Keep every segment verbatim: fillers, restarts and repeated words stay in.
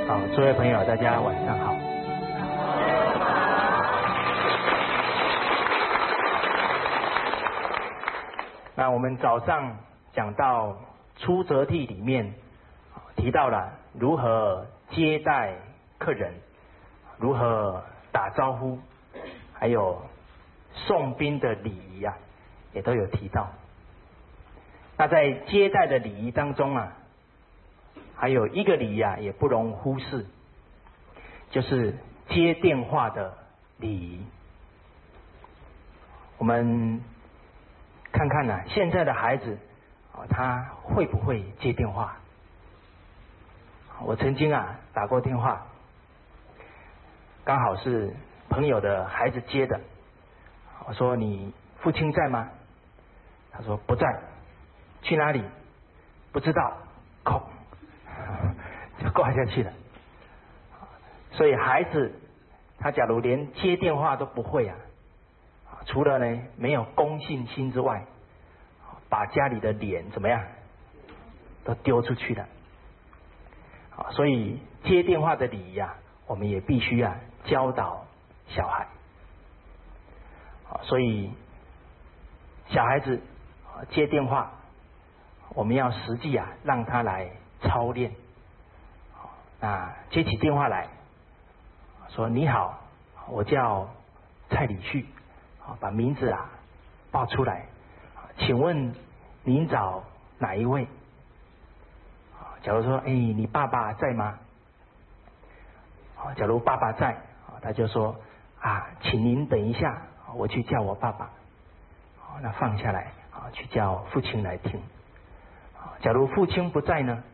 好，诸位朋友，大家晚上好。那我们早上讲到出则悌里面提到了如何接待客人，如何打招呼，还有送宾的礼仪啊，也都有提到。那在接待的礼仪当中啊，还有一个礼仪啊，也不容忽视，就是接电话的礼仪。我们看看啊，现在的孩子啊，他会不会接电话？我曾经啊打过电话，刚好是朋友的孩子接的。我说：“你父亲在吗？”他说：“不在。”去哪里？不知道。空，就挂下去了。所以孩子他假如连接电话都不会啊，除了呢没有公信心之外，把家里的脸怎么样都丢出去了。所以接电话的礼仪啊，我们也必须啊教导小孩。所以小孩子接电话，我们要实际啊让他来操练。那接起电话来，说：“你好，我叫蔡礼旭。”把名字啊报出来。请问您找哪一位？假如说：“哎，你爸爸在吗？”假如爸爸在，他就说：“啊，请您等一下，我去叫我爸爸。”那放下来，去叫父亲来听。假如父亲不在呢？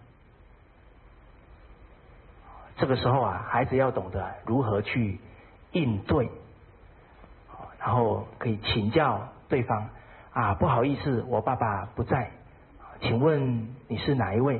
这个时候啊，孩子要懂得如何去应对，然后可以请教对方：“啊，不好意思，我爸爸不在，请问你是哪一位？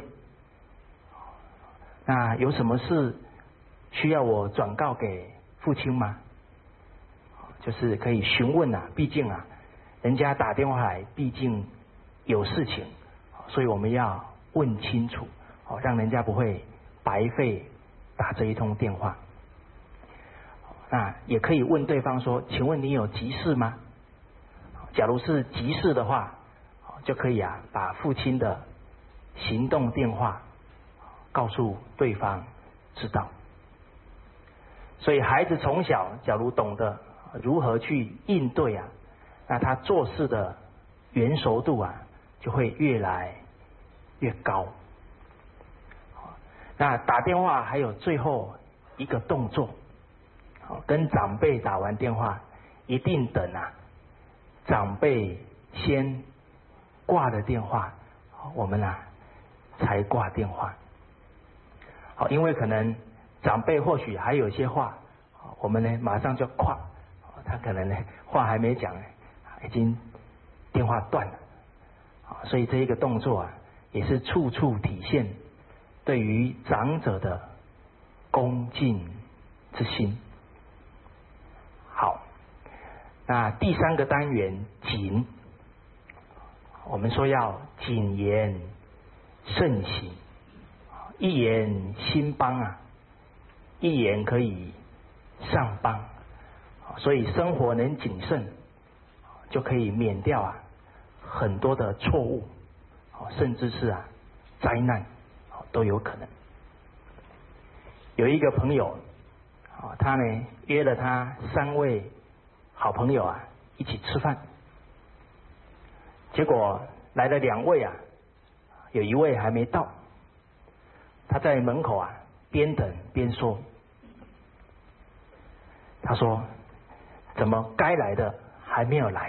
那有什么事需要我转告给父亲吗？”就是可以询问啊，毕竟啊，人家打电话来，毕竟有事情，所以我们要问清楚，让人家不会白费打这一通电话。那也可以问对方说：“请问你有急事吗？”假如是急事的话，就可以啊把父亲的行动电话告诉对方知道。所以孩子从小假如懂得如何去应对啊，那他做事的圆熟度啊就会越来越高。那打电话还有最后一个动作，跟长辈打完电话，一定等啊长辈先挂了电话，我们啊才挂电话。好，因为可能长辈或许还有些话，我们呢马上就挂，他可能呢话还没讲，已经电话断了。所以这一个动作啊，也是处处体现对于长者的恭敬之心。好，那第三个单元谨，我们说要谨言慎行，一言兴邦啊，一言可以上邦。所以生活能谨慎，就可以免掉啊很多的错误，甚至是啊灾难都有可能。有一个朋友，他呢约了他三位好朋友啊一起吃饭，结果来了两位啊，有一位还没到，他在门口啊边等边说，他说：“怎么该来的还没有来？”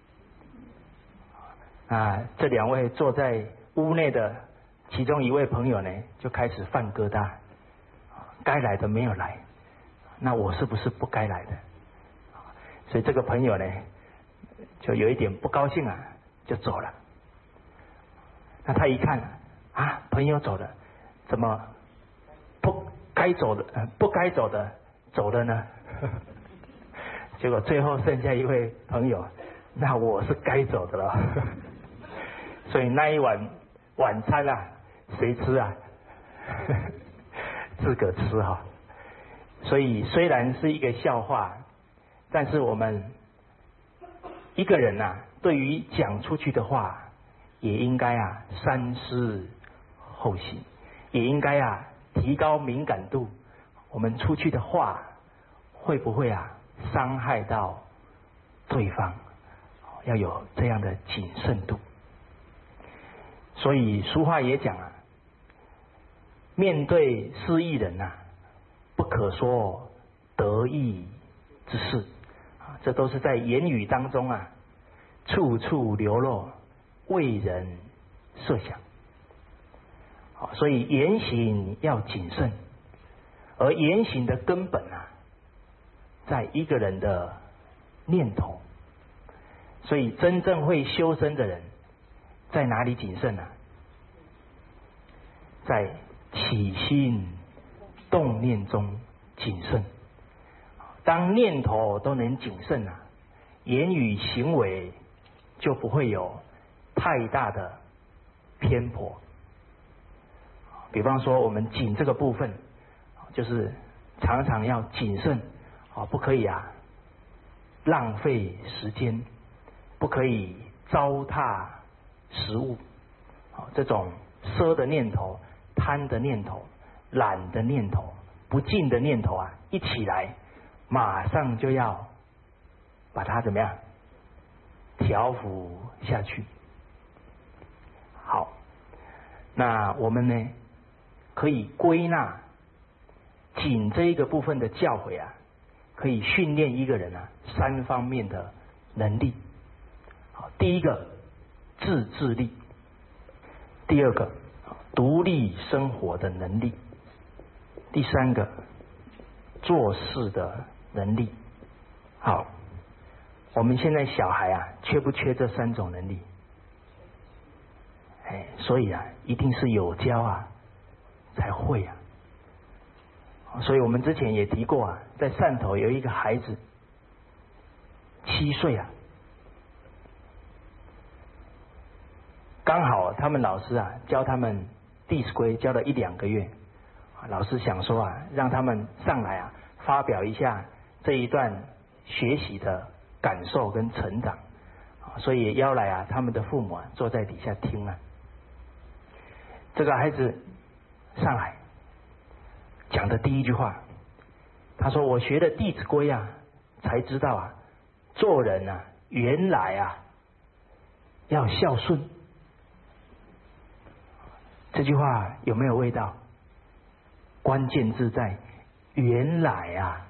啊，这两位坐在屋内的其中一位朋友呢，就开始犯疙瘩，该来的没有来，那我是不是不该来的？所以这个朋友呢，就有一点不高兴啊，就走了。那他一看啊，朋友走了，怎么不该走的、呃、不该走的走了呢？结果最后剩下一位朋友，那我是该走的了。所以那一碗晚餐啊，谁吃啊？ 自个吃哈。所以虽然是一个笑话，但是我们一个人啊，对于讲出去的话，也应该啊三思后行，也应该啊提高敏感度。我们出去的话会不会啊伤害到对方？要有这样的谨慎度。所以俗话也讲啊，面对失意人啊，不可说得意之事啊，这都是在言语当中啊，处处流露为人设想。好，所以言行要谨慎，而言行的根本啊，在一个人的念头。所以真正会修身的人，在哪里谨慎啊？在起心动念中谨慎。当念头都能谨慎啊，言语行为就不会有太大的偏颇。比方说我们谨这个部分，就是常常要谨慎啊，不可以啊浪费时间，不可以糟蹋食物。这种奢的念头、贪的念头、懒的念头、不敬的念头啊，一起来，马上就要把它怎么样调伏下去。好，那我们呢可以归纳谨这一个部分的教诲啊，可以训练一个人啊三方面的能力。好，第一个自制力，第二个独立生活的能力，第三个做事的能力。好，我们现在小孩啊，缺不缺这三种能力？哎，所以啊，一定是有教啊才会啊。所以我们之前也提过啊，在汕头有一个孩子七岁啊，刚好他们老师啊教他们《弟子规》教了一两个月，老师想说啊，让他们上来啊发表一下这一段学习的感受跟成长，所以也邀来啊他们的父母啊坐在底下听啊。这个孩子上来讲的第一句话，他说：“我学的《弟子规》啊，才知道啊，做人啊，原来啊要孝顺。”这句话有没有味道？关键字在原来啊。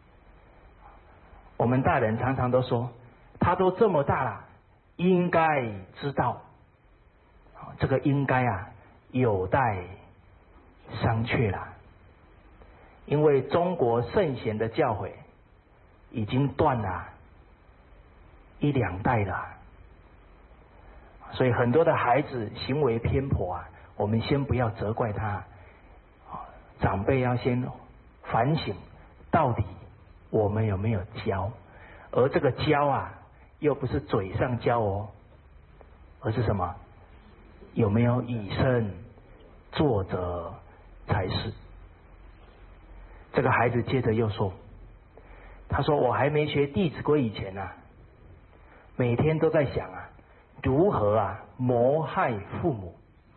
我们大人常常都说，他都这么大了，应该知道。这个应该啊，有待商榷了。因为中国圣贤的教诲已经断了一两代了，所以很多的孩子行为偏颇啊，我们先不要责怪他，长辈要先反省，到底我们有没有教？而这个教啊，又不是嘴上教哦，而是什么？有没有以身作则才是。这个孩子接着又说，他说我还没学《弟子规》以前啊，每天都在想啊，如何啊谋害父母。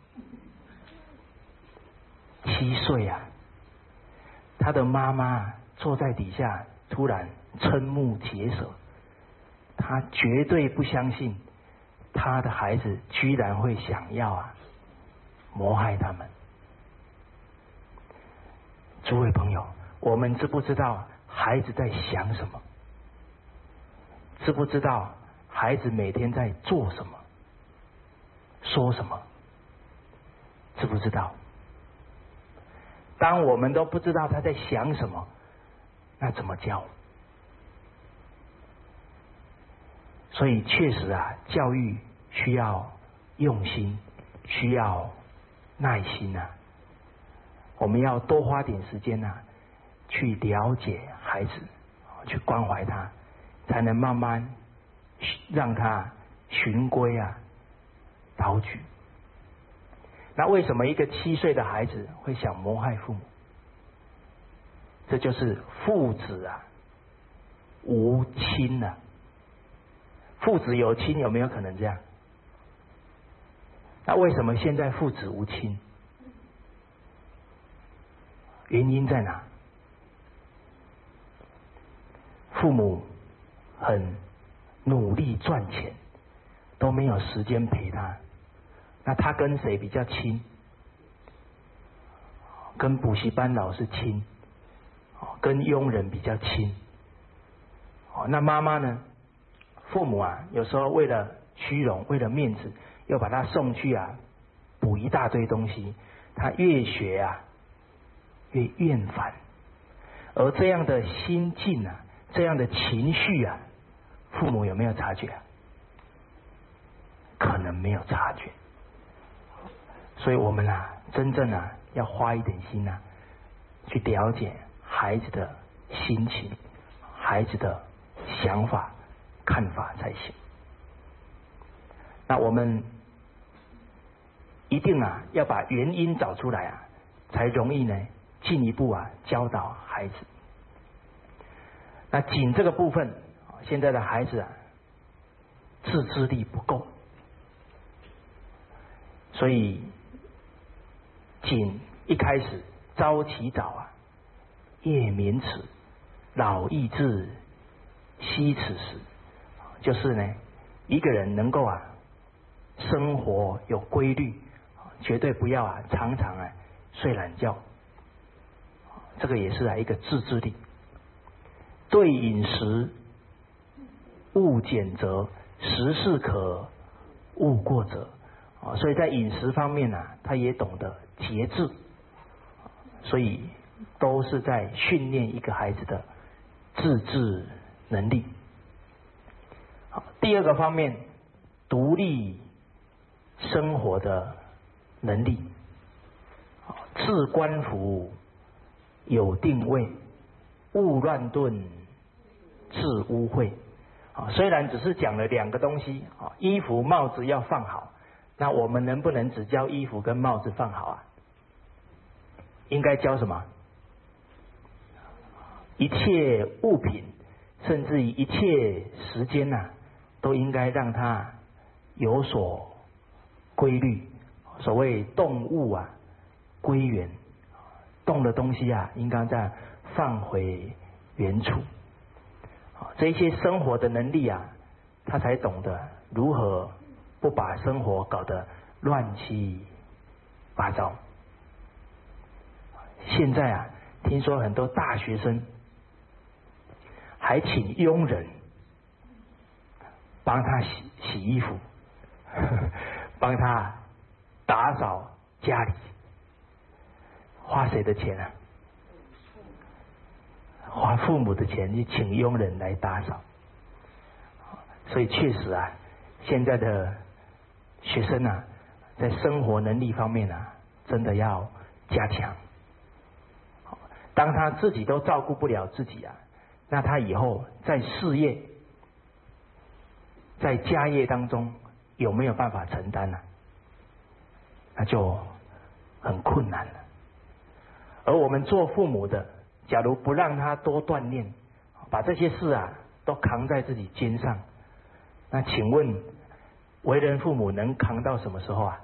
七岁啊，他的妈妈坐在底下，突然瞠目结舌，他绝对不相信他的孩子居然会想要啊谋害他们。诸位朋友，我们知不知道孩子在想什么？知不知道孩子每天在做什么？说什么？知不知道？当我们都不知道他在想什么，那怎么教？所以确实啊，教育需要用心，需要耐心啊。我们要多花点时间啊，去了解孩子，去关怀他，才能慢慢让他循规啊蹈矩。那为什么一个七岁的孩子会想谋害父母？ 这就是父子啊无亲啊。父子有亲有没有可能这样？那为什么现在父子无亲？原因在哪？父母很努力赚钱，都没有时间陪他。那他跟谁比较亲？跟补习班老师亲，跟佣人比较亲。那妈妈呢？父母啊，有时候为了虚荣，为了面子，又把他送去啊补一大堆东西，他越学啊越厌烦。而这样的心境啊，这样的情绪啊，父母有没有察觉啊？可能没有察觉。所以我们啊，真正啊要花一点心啊，去了解孩子的心情、孩子的想法、看法才行。那我们一定啊要把原因找出来啊，才容易呢进一步啊教导孩子。那仅这个部分，现在的孩子啊自制力不够，所以仅一开始朝起早啊，夜眠迟，老易至，惜此时，就是呢一个人能够啊生活有规律，绝对不要啊常常啊睡懒觉，这个也是啊一个自制力。对饮食勿拣择，时适可勿过则。所以在饮食方面啊，他也懂得节制，所以都是在训练一个孩子的自制能力。好，第二个方面，独立生活的能力。置冠服有定位，勿乱顿致污秽。虽然只是讲了两个东西，衣服帽子要放好，那我们能不能只教衣服跟帽子放好啊？应该教什么？一切物品，甚至于一切时间呐、啊，都应该让它有所规律。所谓动物啊归原，动的东西啊应该再放回原处。这些生活的能力啊，他才懂得如何不把生活搞得乱七八糟。现在啊，听说很多大学生还请佣人帮他洗洗衣服，帮他打扫家里，花谁的钱啊？花父母的钱去请佣人来打扫。所以确实啊，现在的学生啊，在生活能力方面啊，真的要加强。当他自己都照顾不了自己啊，那他以后在事业、在家业当中有没有办法承担呢、啊？那就很困难了。而我们做父母的，假如不让他多锻炼，把这些事啊都扛在自己肩上，那请问为人父母能扛到什么时候啊？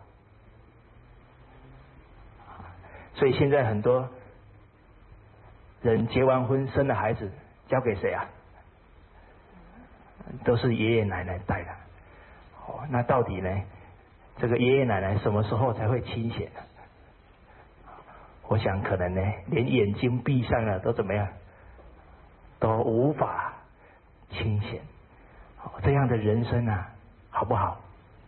所以现在很多人结完婚生了孩子，交给谁啊？都是爷爷奶奶带的。哦，那到底呢？这个爷爷奶奶什么时候才会清醒呢？我想可能呢，连眼睛闭上了都怎么样，都无法清醒。这样的人生啊，好不好？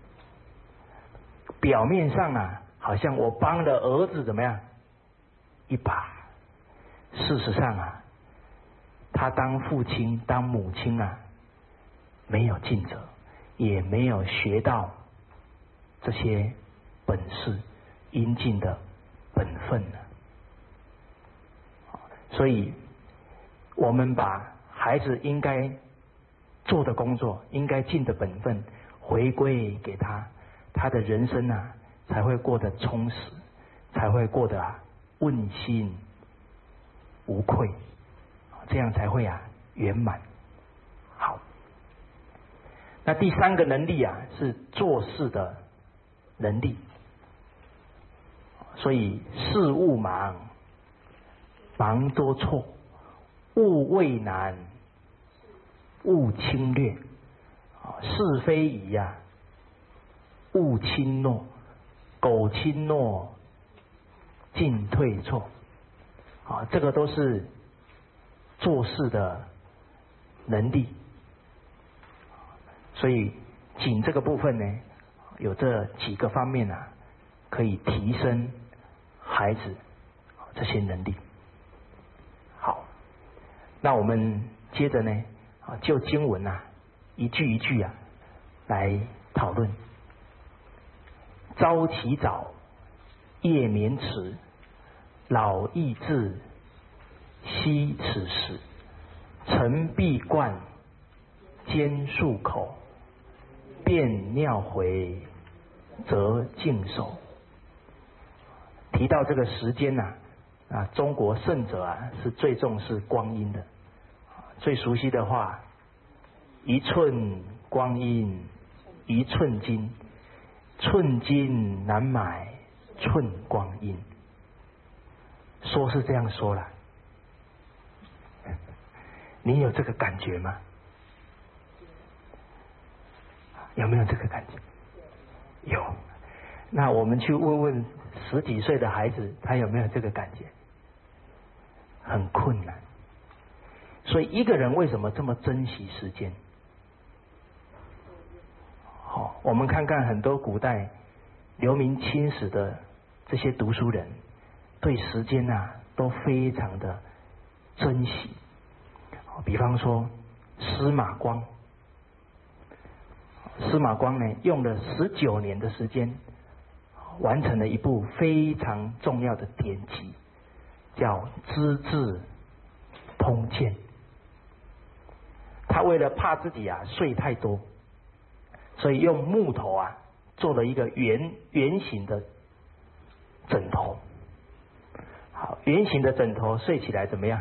表面上啊，好像我帮了儿子怎么样一把，事实上啊，他当父亲当母亲啊，没有尽责，也没有学到这些本事应尽的本分呢。所以我们把孩子应该做的工作，应该尽的本分回归给他，他的人生啊才会过得充实，才会过得啊问心无愧。 这样才会啊圆满。好，那第三个能力啊是做事的能力。所以事勿忙，忙多错；勿畏难，勿轻略。是非疑呀、啊，勿轻诺；苟轻诺，进退错。啊，这个都是做事的能力。所以谨这个部分呢，有这几个方面啊，可以提升孩子这些能力。好，那我们接着呢，啊，就经文啊，一句一句啊来讨论。朝起早，夜眠迟，老易至，惜此时。晨必冠，兼漱口，便尿回，则净手。提到这个时间呐、啊，啊，中国圣者啊是最重视光阴的，最熟悉的话，一寸光阴一寸金，寸金难买寸光阴。说是这样说啦，你有这个感觉吗？有没有这个感觉？有。那我们去问问十几岁的孩子，他有没有这个感觉？很困难。所以一个人为什么这么珍惜时间？好，我们看看很多古代留名青史的这些读书人，对时间啊都非常的珍惜。比方说司马光，司马光呢用了十九年的时间，完成了一部非常重要的典籍，叫《资治通鉴》。他为了怕自己啊睡太多，所以用木头啊做了一个圆圆形的枕头。好，圆形的枕头睡起来怎么样？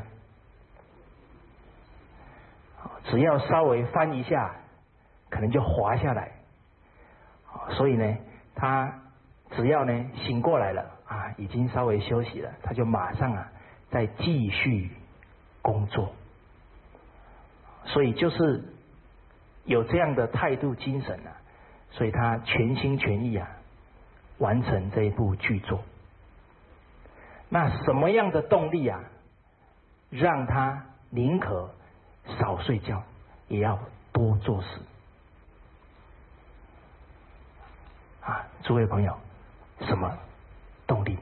只要稍微翻一下，可能就滑下来。所以呢，他只要呢醒过来了啊，已经稍微休息了，他就马上啊再继续工作。所以就是有这样的态度精神啊，所以他全心全意啊完成这一部巨作。那什么样的动力啊，让他宁可少睡觉，也要多做事？啊，诸位朋友，什么动力？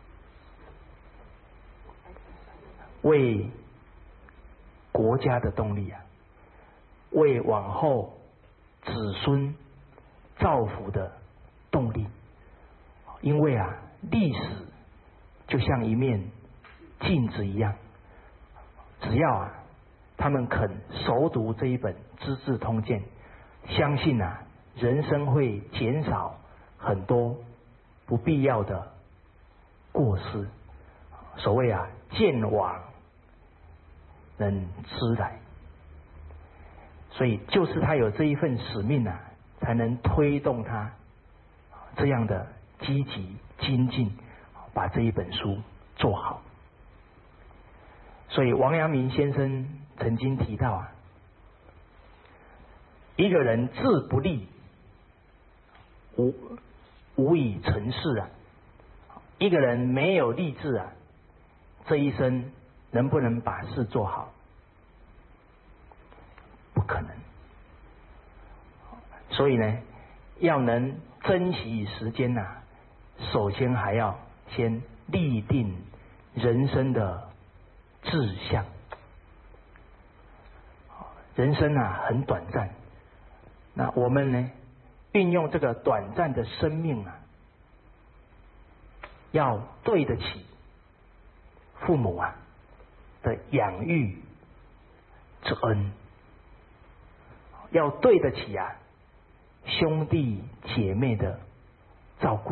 为国家的动力啊，为往后子孙造福的动力。因为啊，历史就像一面镜子一样，只要啊他们肯熟读这一本《资治通鉴》，相信啊人生会减少很多不必要的过失。所谓啊见往能知来，所以就是他有这一份使命啊，才能推动他这样的积极精进，把这一本书做好。所以王阳明先生曾经提到啊，一个人志不立，无无以成事啊。一个人没有立志啊，这一生能不能把事做好？不可能。所以呢，要能珍惜时间呐、啊，首先还要先立定人生的志向。人生啊很短暂，那我们呢运用这个短暂的生命啊，要对得起父母啊的养育之恩，要对得起啊兄弟姐妹的照顾，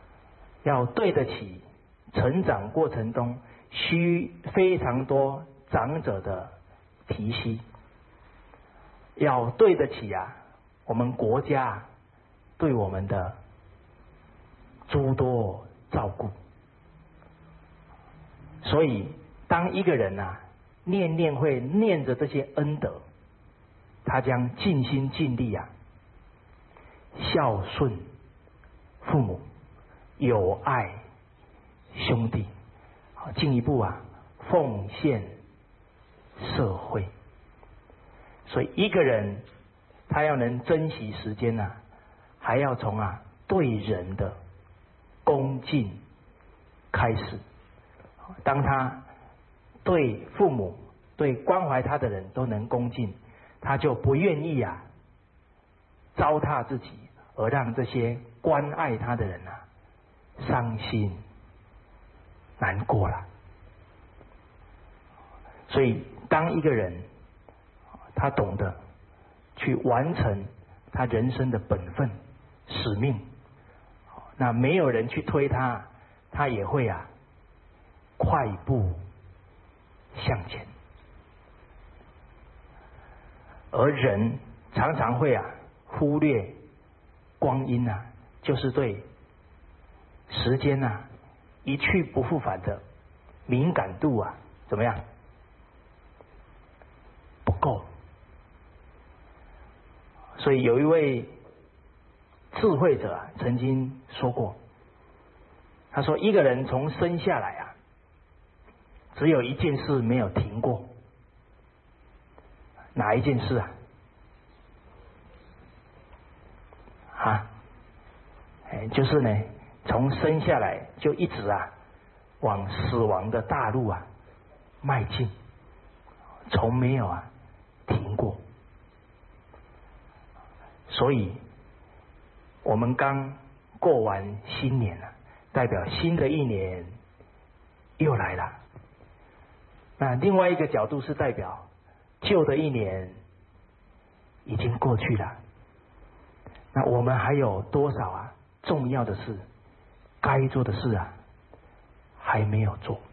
要对得起成长过程中需非常多长者的提携，要对得起啊我们国家对我们的诸多照顾。所以当一个人啊念念会念着这些恩德，他将尽心尽力啊孝顺父母，友爱兄弟，进一步啊奉献社会。所以一个人他要能珍惜时间啊，还要从啊对人的恭敬开始。当他对父母、对关怀他的人都能恭敬，他就不愿意啊糟蹋自己，而让这些关爱他的人啊伤心难过了。所以当一个人他懂得去完成他人生的本分使命，那没有人去推他，他也会啊快步向前。而人常常会啊忽略光阴啊，就是对时间啊一去不复返的敏感度啊怎么样不够。所以有一位智慧者啊曾经说过，他说一个人从生下来啊只有一件事没有停过。哪一件事啊？啊，哎，就是呢，从生下来就一直啊往死亡的大路啊迈进，从没有啊停过。所以，我们刚过完新年了，代表新的一年又来了。那另外一个角度是代表旧的一年已经过去了，那我们还有多少啊重要的事该做的事啊还没有做。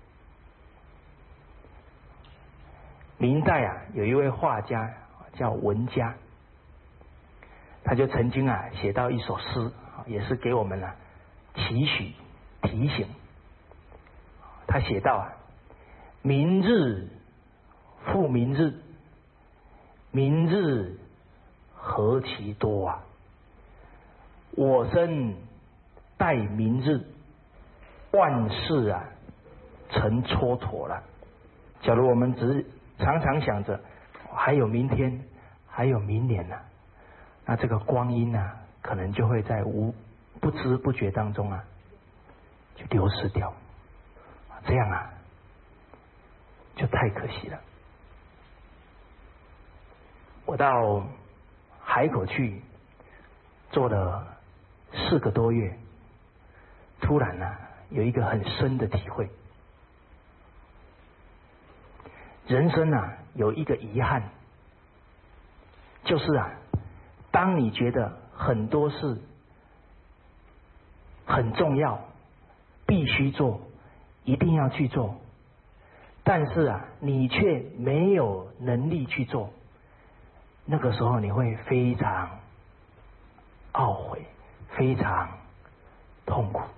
明代啊有一位画家叫文家，他就曾经啊写到一首诗，也是给我们啊期许提醒。他写道啊，明日复明日，明日何其多啊！我生待明日，万事啊成蹉跎了。假如我们只常常想着还有明天，还有明年呢、啊，那这个光阴啊，可能就会在无不知不觉当中啊，就流失掉。这样啊，就太可惜了。我到海口去做了四个多月，突然啊，有一个很深的体会。人生啊，有一个遗憾，就是啊，当你觉得很多事很重要，必须做，一定要去做，但是啊，你却没有能力去做，那个时候你会非常懊悔，非常痛苦。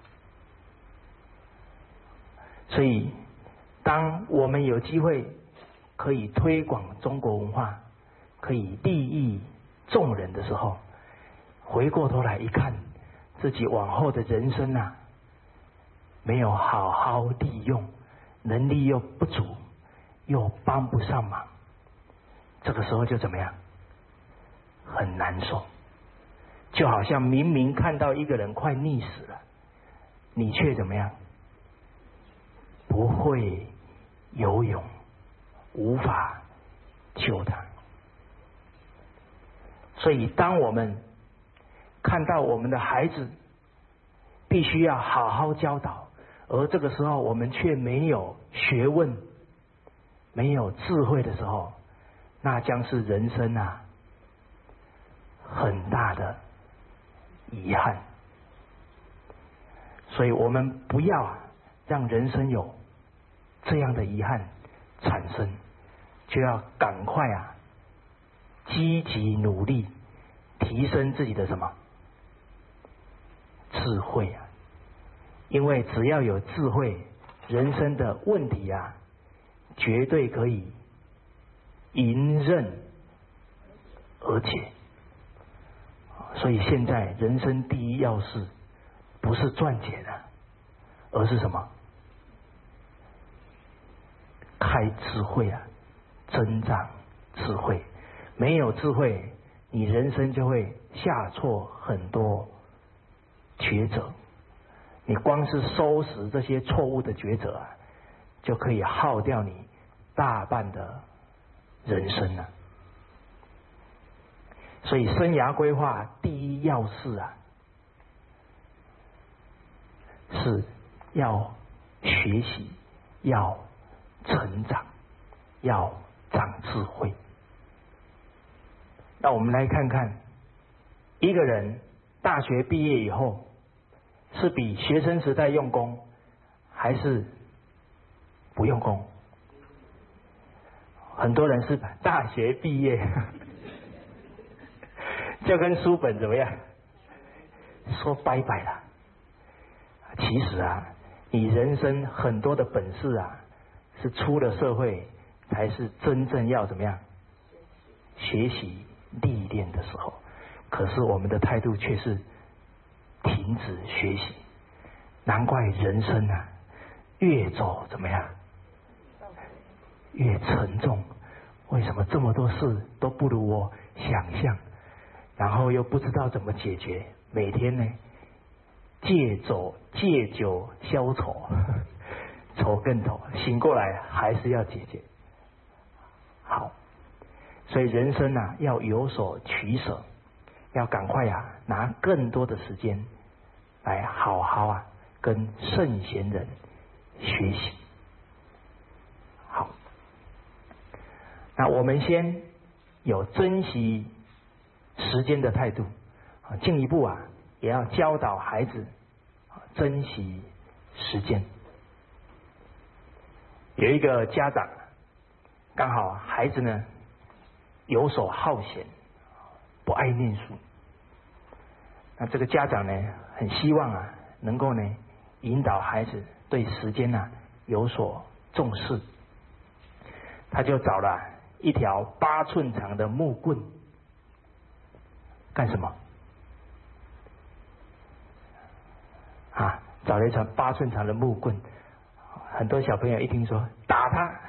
所以，当我们有机会可以推广中国文化，可以利益众人的时候，回过头来一看，自己往后的人生啊，没有好好利用，能力又不足，又帮不上忙，这个时候就怎么样？很难受。就好像明明看到一个人快溺死了，你却怎么样？不会游泳，无法救他。所以当我们看到我们的孩子必须要好好教导，而这个时候我们却没有学问，没有智慧的时候，那将是人生啊很大的遗憾。所以我们不要啊让人生有这样的遗憾产生。 就要赶快啊，积极努力提升自己的什么智慧啊！因为只要有智慧，人生的问题啊，绝对可以迎刃而解。所以现在人生第一要事不是赚钱啊，而是什么？开智慧啊，增长智慧。没有智慧，你人生就会下错很多抉择。你光是收拾这些错误的抉择啊，就可以耗掉你大半的人生了。所以生涯规划第一要事啊，是要学习，要成长，要长智慧。那我们来看看，一个人大学毕业以后，是比学生时代用功，还是不用功？很多人是大学毕业就跟书本怎么样说拜拜了。其实啊，你人生很多的本事啊，是出了社会才是真正要怎么样学习历练的时候。可是我们的态度却是停止学习，难怪人生啊越走怎么样越沉重。为什么这么多事都不如我想象，然后又不知道怎么解决？每天呢借走借酒消愁，愁更愁，醒过来还是要解决。好，所以人生啊要有所取舍，要赶快啊拿更多的时间来好好啊跟圣贤人学习。好，那我们先有珍惜时间的态度，进一步啊也要教导孩子珍惜时间。有一个家长刚好孩子呢游手好闲，不爱念书。那这个家长呢很希望啊能够呢引导孩子对时间啊有所重视，他就找了一条八寸长的木棍。干什么啊？找了一条八寸长的木棍。很多小朋友一听说打他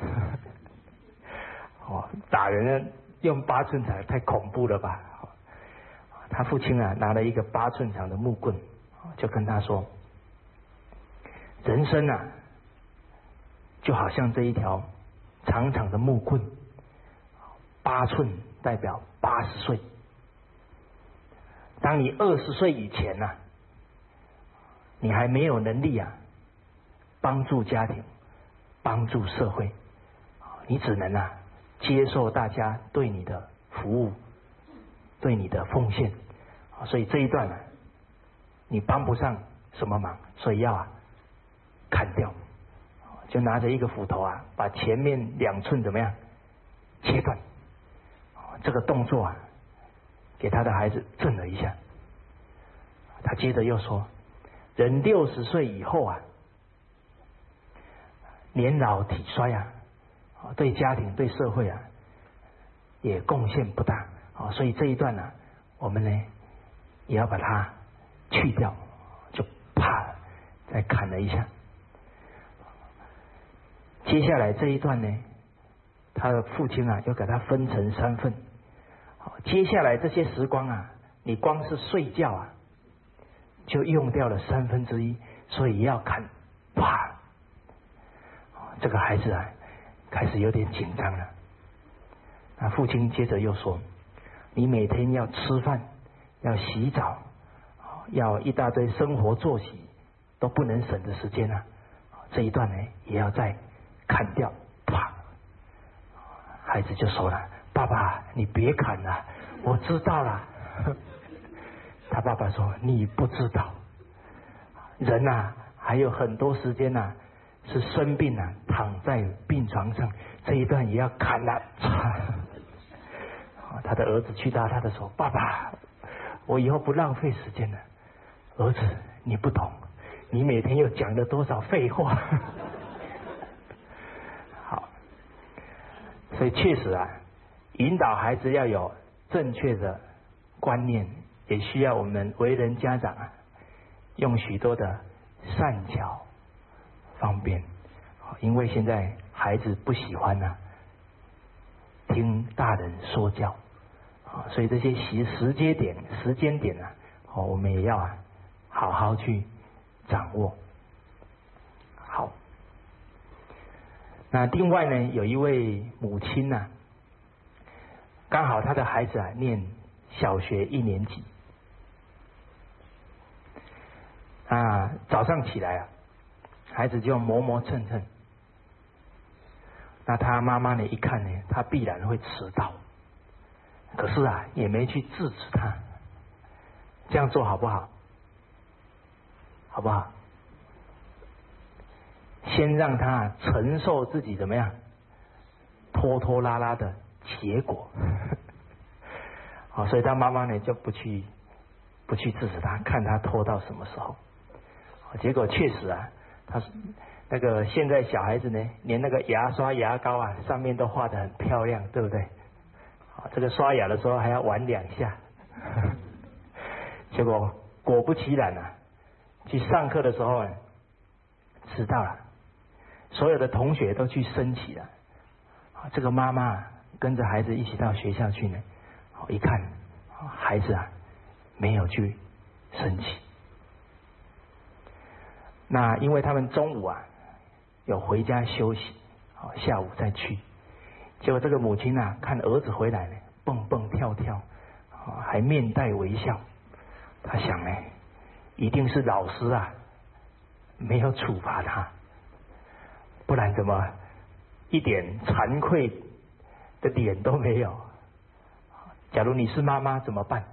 哦，打人呢用八寸长太恐怖了吧。他父亲啊拿了一个八寸长的木棍，就跟他说，人生啊就好像这一条长长的木棍，八寸代表八十岁。当你二十岁以前啊，你还没有能力啊帮助家庭，帮助社会，你只能啊接受大家对你的服务，对你的奉献。所以这一段啊你帮不上什么忙，所以要啊砍掉。就拿着一个斧头啊把前面两寸怎么样切断。这个动作啊给他的孩子震了一下。他接着又说，人六十岁以后啊年老体衰啊，对家庭对社会啊也贡献不大。所以这一段呢、啊、我们呢也要把它去掉。就啪再砍了一下。接下来这一段呢，他的父亲啊又给他分成三份。接下来这些时光啊，你光是睡觉啊就用掉了三分之一，所以要砍啪。这个孩子啊开始有点紧张了。那父亲接着又说，你每天要吃饭，要洗澡，要一大堆生活作息都不能省的时间啊，这一段呢也要再砍掉。啪，孩子就说了，爸爸你别砍了，我知道了。他爸爸说，你不知道，人啊还有很多时间啊是生病啊，躺在病床上，这一段也要砍了。他的儿子去拉他的手，爸爸，我以后不浪费时间了。儿子，你不懂，你每天又讲了多少废话。好，所以确实啊，引导孩子要有正确的观念，也需要我们为人家长啊，用许多的善巧方便。因为现在孩子不喜欢呢、啊、听大人说教啊，所以这些时时间点时间点啊，哦，我们也要啊好好去掌握。好，那另外呢，有一位母亲呢、啊，刚好她的孩子啊念小学一年级，啊，早上起来啊，孩子就磨磨蹭蹭。那他妈妈呢？一看呢，他必然会迟到，可是啊，也没去制止他。这样做好不好？好不好？先让他承受自己怎么样拖拖拉拉的结果。好，所以他妈妈呢就不去不去制止他，看他拖到什么时候。结果确实啊，他是。那个现在小孩子呢，连那个牙刷、牙膏啊，上面都画得很漂亮，对不对？啊，这个刷牙的时候还要玩两下。结果果不其然啊，去上课的时候呢，迟到了，所有的同学都去升旗了。啊，这个妈妈跟着孩子一起到学校去呢，一看，孩子啊没有去升旗。那因为他们中午啊。有回家休息，好，下午再去。结果这个母亲啊，看儿子回来呢，蹦蹦跳跳，还面带微笑。他想呢，一定是老师啊，没有处罚他，不然怎么一点惭愧的脸都没有？假如你是妈妈怎么办？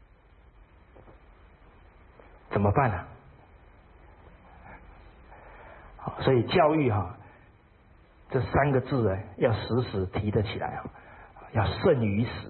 怎么办啊？所以教育哈、啊，这三个字呢，要时时提得起来啊，要慎于始。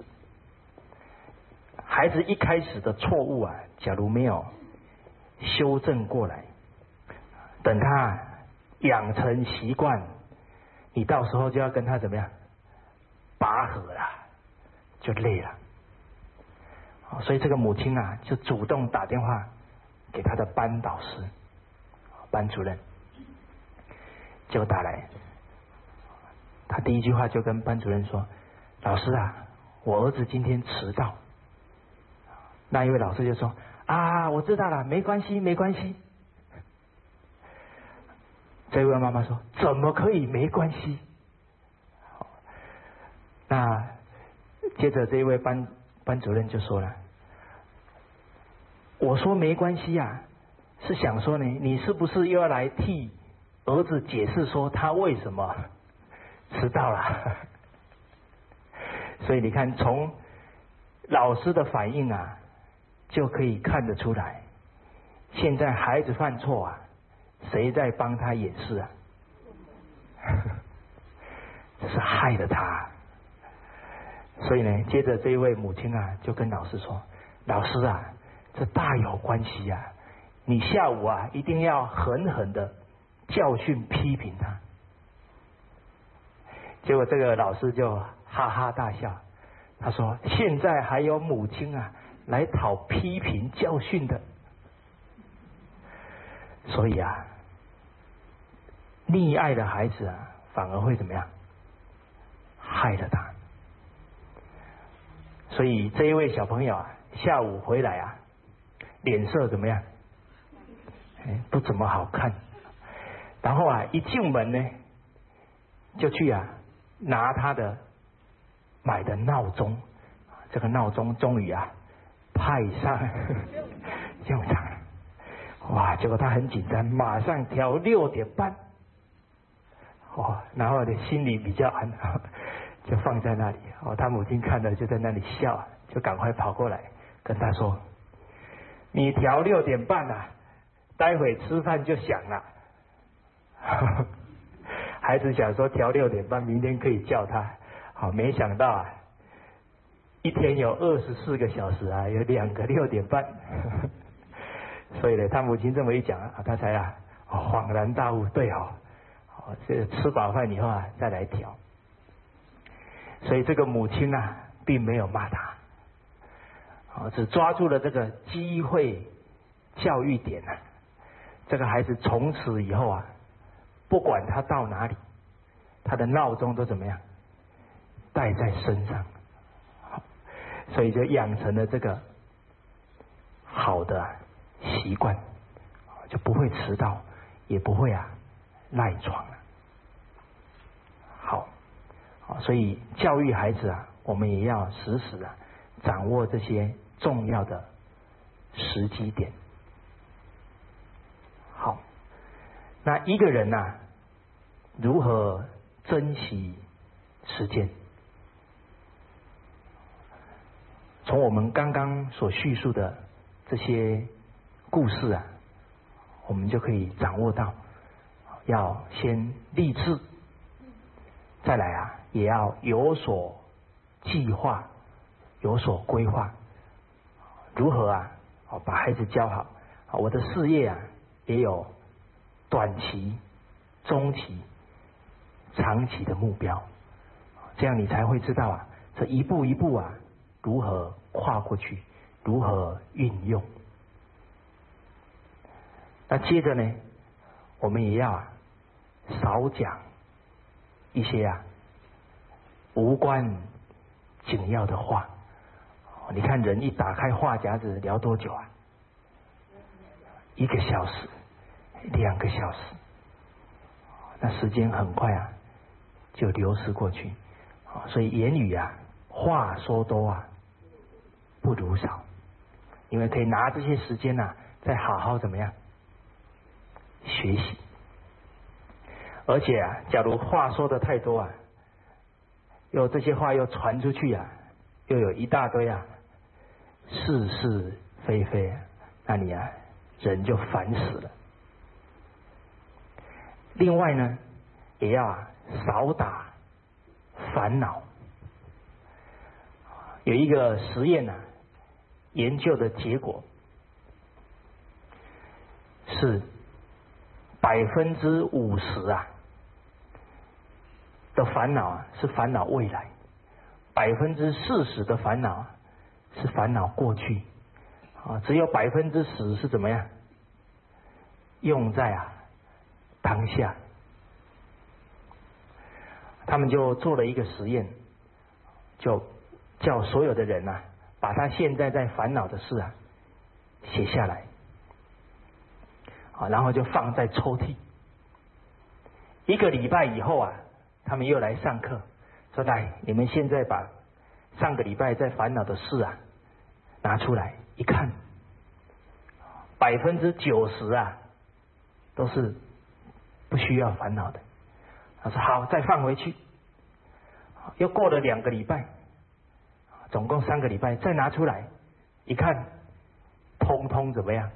孩子一开始的错误啊，假如没有修正过来，等他养成习惯，你到时候就要跟他怎么样拔河了，就累了。所以这个母亲啊，就主动打电话给他的班导师、班主任。就打来，他第一句话就跟班主任说：“老师啊，我儿子今天迟到。”那一位老师就说：“啊，我知道了，没关系，没关系。”这位妈妈说：“怎么可以没关系？”那接着这一位班班主任就说了：“我说没关系啊，是想说呢，你是不是又要来替儿子解释说他为什么迟到了？”所以你看，从老师的反应啊，就可以看得出来，现在孩子犯错啊，谁在帮他掩饰啊？这是害了他。所以呢，接着这一位母亲啊，就跟老师说：“老师啊，这大有关系啊，你下午啊，一定要狠狠的教训批评他。”结果这个老师就哈哈大笑，他说：“现在还有母亲啊来讨批评教训的。”所以啊，溺爱的孩子啊，反而会怎么样？害了他。所以这一位小朋友啊，下午回来啊，脸色怎么样？哎，不怎么好看。然后啊，一进门呢，就去啊拿他的买的闹钟，这个闹钟终于啊派上用场了。哇！结果他很紧张，马上调六点半。哦，然后呢，心里比较安，就放在那里。哦，他母亲看了就在那里笑，就赶快跑过来跟他说：“你调六点半啊，待会吃饭就响了。” 孩子想说调六点半，明天可以叫他，好，没想到啊，一天有二十四个小时啊，有两个六点半，所以呢，他母亲这么一讲啊，他才啊、哦、恍然大悟，对哦，哦，这吃饱饭以后啊再来调。所以这个母亲啊，并没有骂他，哦，只抓住了这个机会教育点啊，这个孩子从此以后啊，不管他到哪里，他的闹钟都怎么样，带在身上，所以就养成了这个好的习惯，就不会迟到，也不会啊赖床了。好，所以教育孩子啊，我们也要时时啊掌握这些重要的时机点。好，那一个人呐、啊，如何珍惜时间？从我们刚刚所叙述的这些故事啊，我们就可以掌握到，要先立志，再来啊，也要有所计划，有所规划，如何啊，把孩子教好，我的事业啊，也有短期、中期、长期的目标，这样你才会知道啊，这一步一步啊，如何跨过去，如何运用。那接着呢，我们也要啊，少讲一些啊无关紧要的话。你看人一打开话匣子聊多久啊？一个小时，两个小时，那时间很快啊就流失过去。所以言语啊，话说多啊不如少，因为可以拿这些时间啊，再好好怎么样学习。而且啊，假如话说的太多啊，又这些话又传出去啊，又有一大堆啊是是非非，那你啊人就烦死了。另外呢，也要啊少打烦恼。有一个实验啊，研究的结果是百分之五十啊的烦恼啊是烦恼未来，百分之四十的烦恼啊是烦恼过去，啊，只有百分之十是怎么样用在啊当下。他们就做了一个实验，就叫所有的人啊，把他现在在烦恼的事啊写下来，啊，然后就放在抽屉。一个礼拜以后啊，他们又来上课，说来，你们现在把上个礼拜在烦恼的事啊拿出来一看，百分之九十啊都是不需要烦恼的。他说好，再放回去。又过了两个礼拜，总共三个礼拜，再拿出来一看，通通怎么样？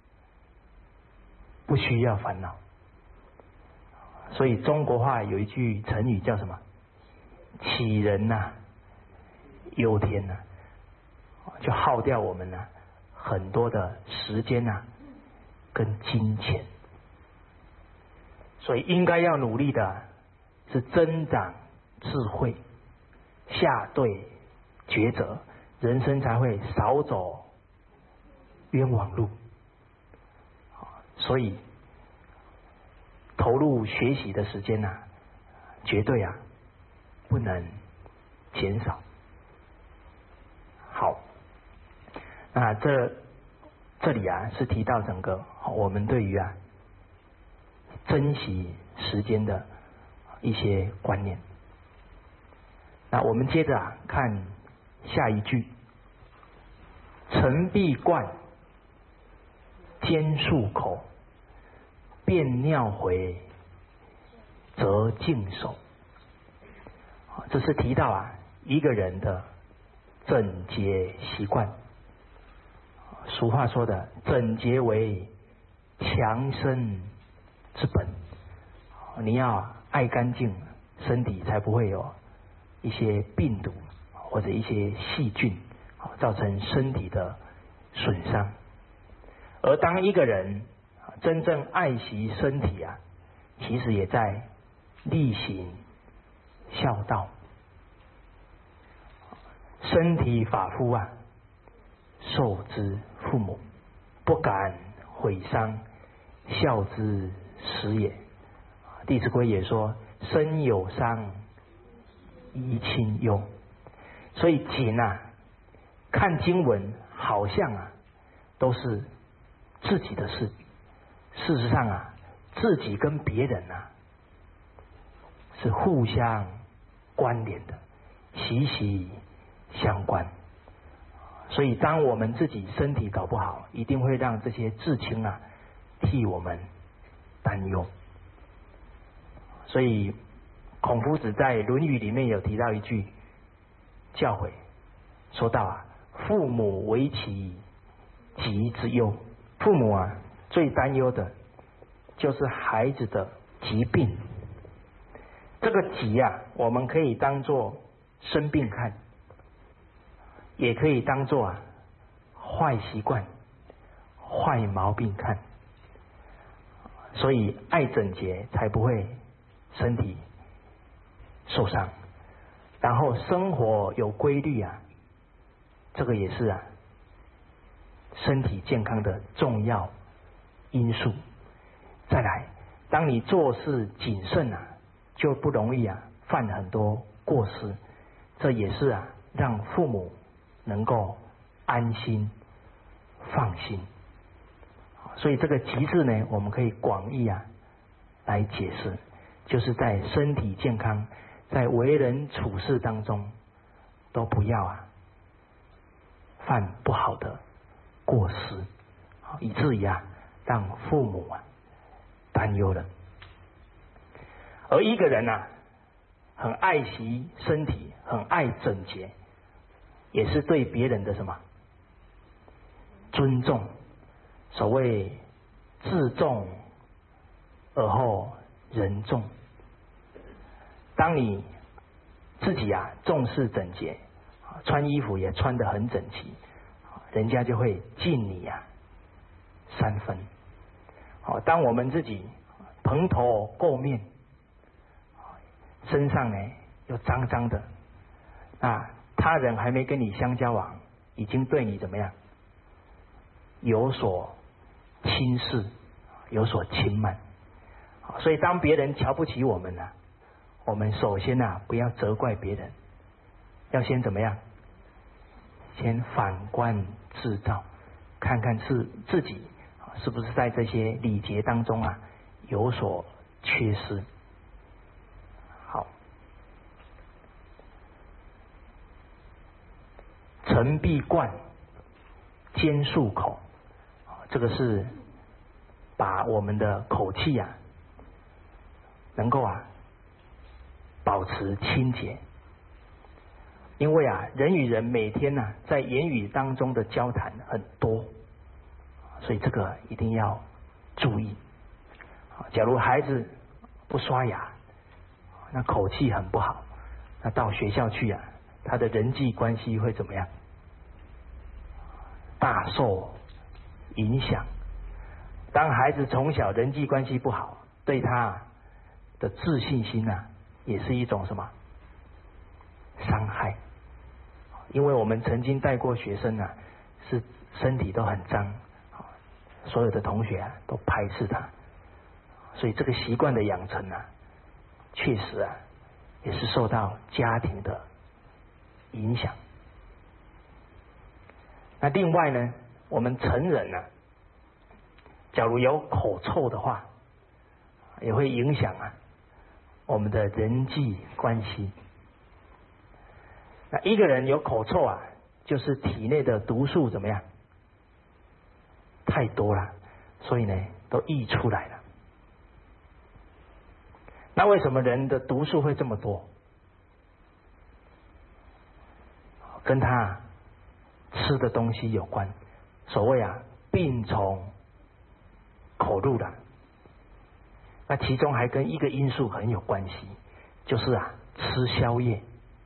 不需要烦恼。所以中国话有一句成语叫什么？杞人呐、啊，忧天呐、啊，就耗掉我们呢、啊、很多的时间呐、啊、跟金钱。所以应该要努力的是增长智慧，下对抉择，人生才会少走冤枉路。所以投入学习的时间啊，绝对啊不能减少。好，那这这里啊是提到整个我们对于啊珍惜时间的一些观念。那我们接着啊看下一句：晨必冠，兼漱口，便尿回，则净手。这是提到啊一个人的整洁习惯。俗话说的整洁为强身之本， 你要爱干净，身体才不会有一些病毒或者一些细菌造成身体的损伤。而当一个人真正爱惜身体啊，其实也在力行孝道。身体发肤啊，受之父母，不敢毁伤，孝之始也。弟子规也说：身有伤，贻亲忧。所以经啊，看经文好像啊都是自己的事，事实上啊，自己跟别人啊是互相关联的，息息相关。所以当我们自己身体搞不好，一定会让这些至亲啊替我们担忧。所以孔夫子在《论语》里面有提到一句教诲，说到啊，父母为其疾之忧。父母啊最担忧的就是孩子的疾病。这个疾啊，我们可以当作生病看，也可以当作啊坏习惯、坏毛病看。所以爱整洁才不会身体受伤，然后生活有规律啊，这个也是啊身体健康的重要因素。再来，当你做事谨慎啊，就不容易啊犯很多过失，这也是啊让父母能够安心放心。所以这个疾字呢，我们可以广义啊来解释，就是在身体健康，在为人处事当中，都不要啊犯不好的过失，以至于啊让父母啊担忧了。而一个人啊很爱惜身体，很爱整洁，也是对别人的什么尊重。所谓自重而后人重。当你自己啊重视整洁，穿衣服也穿得很整齐，人家就会敬你啊三分。当我们自己蓬头垢面，身上呢又脏脏的，那他人还没跟你相交往，已经对你怎么样有所轻视，有所轻慢。所以当别人瞧不起我们呢、啊，我们首先啊不要责怪别人，要先怎么样？先反观自照，看看自自己是不是在这些礼节当中啊有所缺失。好，承必冠，兼漱口，这个是把我们的口气啊能够啊保持清洁。因为啊人与人每天呢、啊、在言语当中的交谈很多，所以这个一定要注意。假如孩子不刷牙，那口气很不好，那到学校去啊，他的人际关系会怎么样？大受影响。当孩子从小人际关系不好，对他的自信心啊也是一种什么伤害。因为我们曾经带过学生啊，是身体都很脏，所有的同学啊都排斥他，所以这个习惯的养成啊，确实啊也是受到家庭的影响。那另外呢，我们成人啊，假如有口臭的话，也会影响啊我们的人际关系。那一个人有口臭啊，就是体内的毒素怎么样？太多了，所以呢都溢出来了。那为什么人的毒素会这么多？跟他吃的东西有关。所谓啊病从口入了。 那其中还跟一个因素很有关系，就是啊，吃宵夜。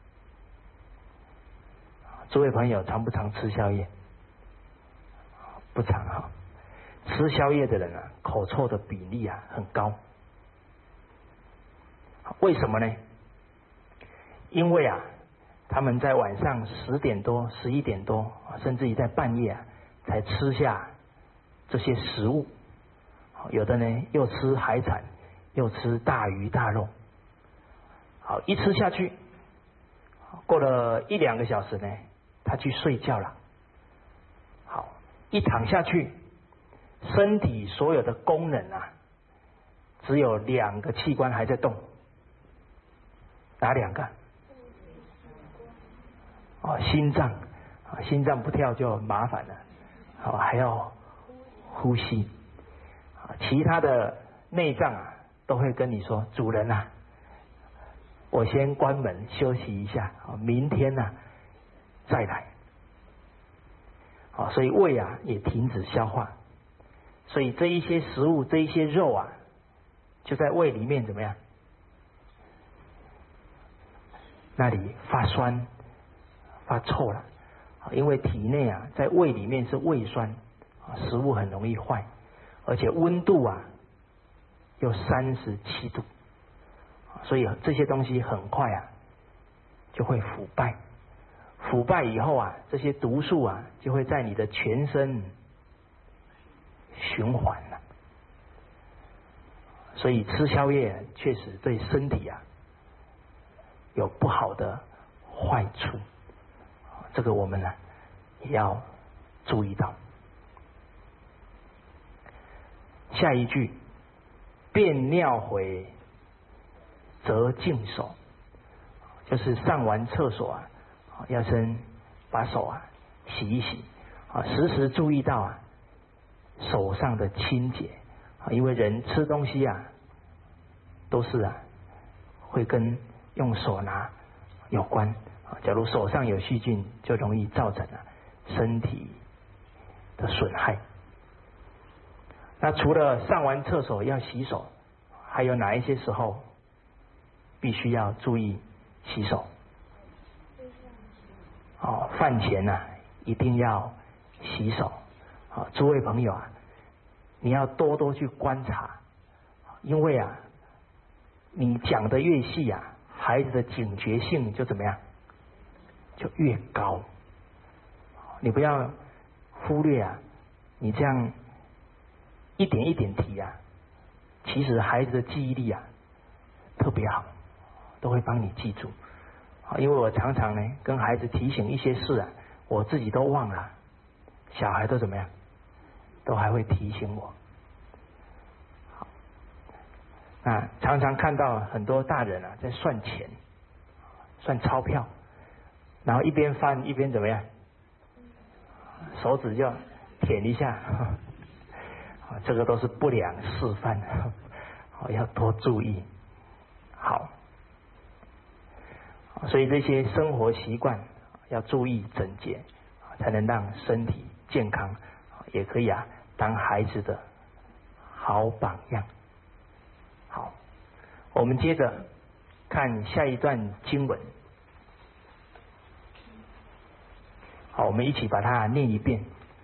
诸位朋友常不常吃宵夜？不常哈。吃宵夜的人啊，口臭的比例啊很高。为什么呢？因为啊，他们在晚上十点多、十一点多，甚至于在半夜啊，才吃下这些食物。有的呢，又吃海产，又吃大鱼大肉。好，一吃下去，过了一两个小时呢，他去睡觉了。好，一躺下去，身体所有的功能啊，只有两个器官还在动。哪两个？哦，心脏，心脏不跳就麻烦了，哦，还要呼吸，其他的内脏啊都会跟你说：“主人啊，我先关门休息一下，明天呢、啊、再来。”好，所以胃啊也停止消化，所以这一些食物、这一些肉啊，就在胃里面怎么样？那里发酸、发臭了，因为体内啊，在胃里面是胃酸，食物很容易坏，而且温度啊有三十七度，所以这些东西很快啊就会腐败。腐败以后啊，这些毒素啊就会在你的全身循环了。所以吃宵夜确实对身体啊有不好的坏处，这个我们呢也要注意到。下一句，便尿回则净手，就是上完厕所啊，要先把手啊洗一洗啊，时时注意到啊手上的清洁啊，因为人吃东西啊都是啊会跟用手拿有关啊，假如手上有细菌，就容易造成啊身体的损害。那除了上完厕所要洗手，还有哪一些时候必须要注意洗手？哦，饭前呢、啊、一定要洗手。啊，诸位朋友啊，你要多多去观察，因为啊，你讲的越细啊，孩子的警觉性就怎么样，就越高。你不要忽略啊，你这样一点一点提啊，其实孩子的记忆力啊特别好，都会帮你记住。因为我常常呢跟孩子提醒一些事啊，我自己都忘了，小孩都怎么样，都还会提醒我。好，那常常看到很多大人啊在算钱，算钞票，然后一边翻一边怎么样，手指就舔一下，这个都是不良示范，要多注意。好，所以这些生活习惯要注意整洁，才能让身体健康，也可以啊当孩子的好榜样。好，我们接着看下一段经文。好，我们一起把它念一遍。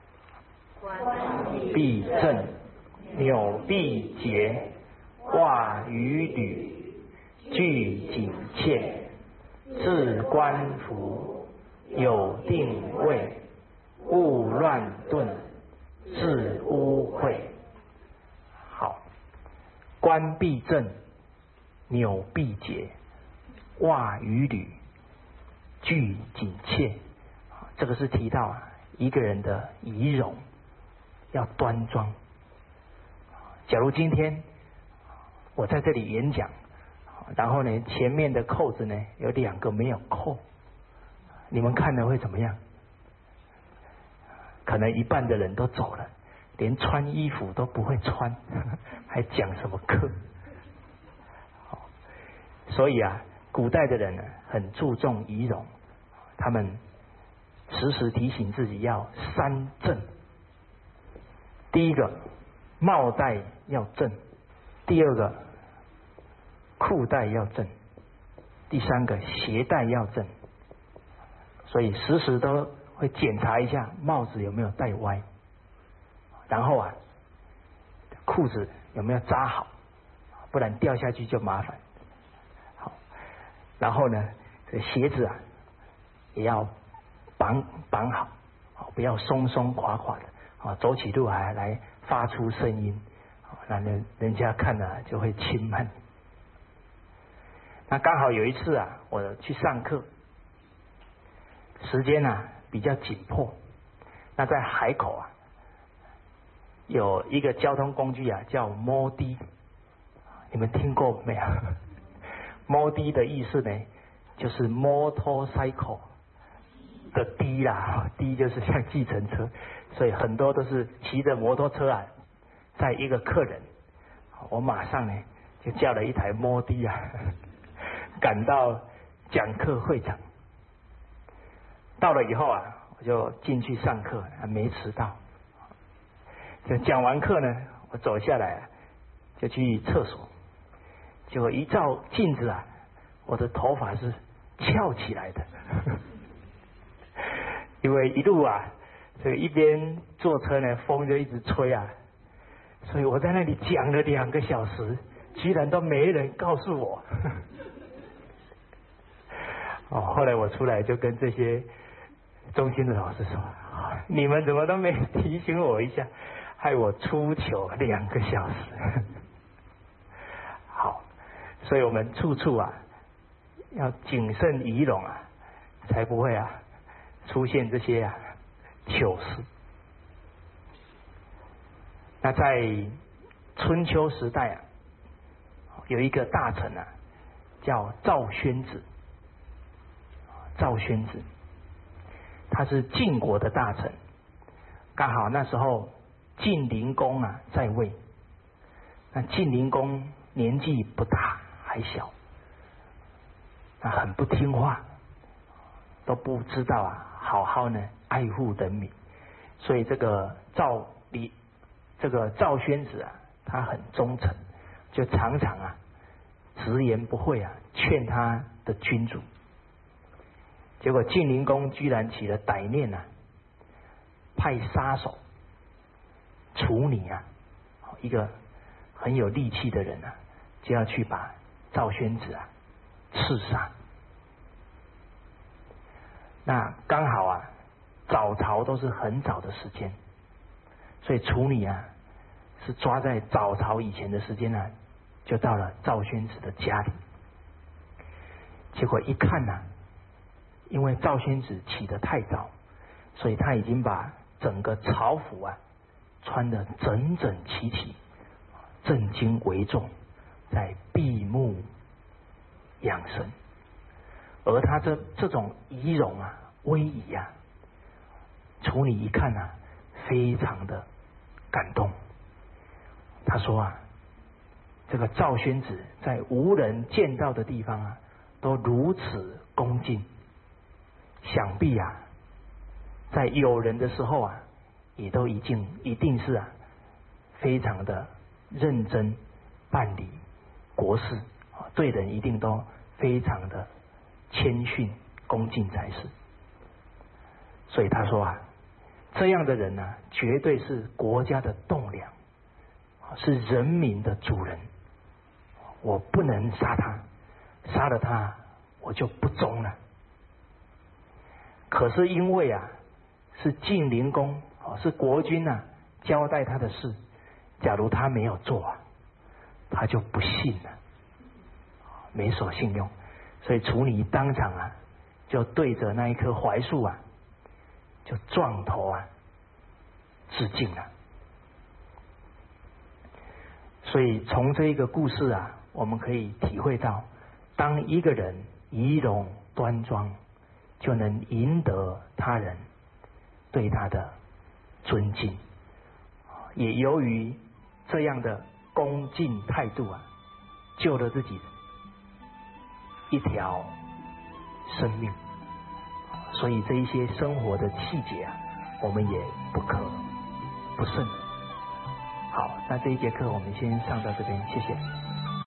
必正，纽必结，袜与履，俱紧切，置冠服，有定位，勿乱顿，致污秽。好，冠必正，纽必结，袜与履，俱紧切。这个是提到啊一个人的仪容要端庄。假如今天我在这里演讲，然后呢前面的扣子呢有两个没有扣，你们看了会怎么样？可能一半的人都走了，连穿衣服都不会穿，还讲什么课？所以啊古代的人呢很注重仪容，他们时时提醒自己要三正。第一个，帽带要正；第二个， 裤带要正，第三个鞋带要正，所以时时都会检查一下帽子有没有戴歪，然后啊，裤子有没有扎好，不然掉下去就麻烦。好，然后呢，这鞋子啊也要绑绑好，不要松松垮垮的，啊，走起路还来发出声音，那人人家看了就会轻慢。那刚好有一次啊，我去上课，时间啊比较紧迫，那在海口啊有一个交通工具啊叫摩的，你们听过没有？摩的的意思呢，就是 motorcycle 的的啦，的就是像计程车，所以很多都是骑着摩托车啊，载一个客人，我马上呢就叫了一台摩的啊，赶到讲课会场。到了以后啊，我就进去上课，还没迟到。就讲完课呢，我走下来啊，就去厕所，结果一照镜子啊，我的头发是翘起来的，因为一路啊，这个一边坐车呢，风就一直吹啊，所以我在那里讲了两个小时，居然都没人告诉我。哦，后来我出来就跟这些中心的老师说，你们怎么都没提醒我一下，害我出糗两个小时。好，所以我们处处啊要谨慎仪容啊，才不会啊出现这些啊糗事。那在春秋时代啊，有一个大臣啊叫赵宣子。赵宣子，他是晋国的大臣，刚好那时候晋灵公啊在位。那晋灵公年纪不大，还小，那很不听话，都不知道啊好好呢爱护人民，所以这个赵李这个赵宣子啊，他很忠诚，就常常啊直言不讳啊劝他的君主。结果晋灵公居然起了歹念啊，派杀手处女啊，一个很有力气的人啊，就要去把赵宣子啊刺杀。那刚好啊，早朝都是很早的时间，所以处女啊是抓在早朝以前的时间呢，就到了赵宣子的家里。结果一看呢、啊。因为赵宣子起得太早，所以他已经把整个朝服啊穿得整整齐齐，正襟危重，在闭目养神。而他这这种仪容啊、威仪啊，处女一看啊，非常的感动。他说啊，这个赵宣子在无人见到的地方啊，都如此恭敬。想必啊，在有人的时候啊，也都一定一定是啊，非常的认真办理国事，对人一定都非常的谦逊恭敬才是。所以他说啊，这样的人呢、啊，绝对是国家的栋梁，是人民的主人。我不能杀他，杀了他我就不忠了。可是因为啊，是晋灵公是国君啊交代他的事，假如他没有做啊，他就不信了，没守信用，所以处女当场啊就对着那一棵槐树啊就撞头啊致敬了。所以从这一个故事啊，我们可以体会到，当一个人仪容端庄，就能赢得他人对他的尊敬。也由于这样的恭敬态度啊，救了自己一条生命。所以这一些生活的细节啊，我们也不可不慎。好，那这一节课我们先上到这边，谢谢。